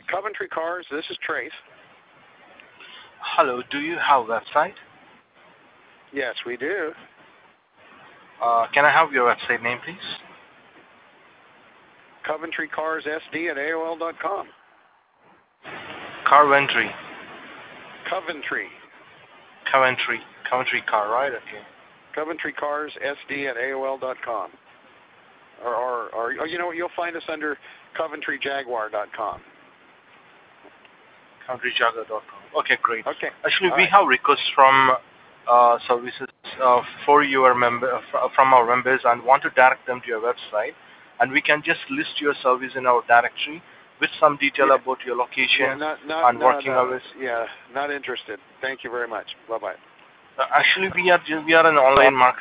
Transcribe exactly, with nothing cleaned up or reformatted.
Coventry Cars, this is Trace. Hello, do you have a website? Yes, we do. Uh, can I have your website name, please? Coventry Cars S D at A O L dot com. Carventry. Coventry. Coventry. Coventry car, right? Okay. Coventry Cars S D at A O L dot com. Or, or, or, or you know what? You'll find us under Coventry Jaguar dot com. Coventry Jaguar dot com. Okay, great. Okay. Actually, All we right. have requests from uh, services uh, for your member uh, fr- from our members and want to direct them to your website, and we can just list your service in our directory with some detail Yeah. about your Yeah, location not, not, and not, working uh, hours. yeah, not interested. Thank you very much. Bye-bye. Uh, actually, we are ju- we are an online market.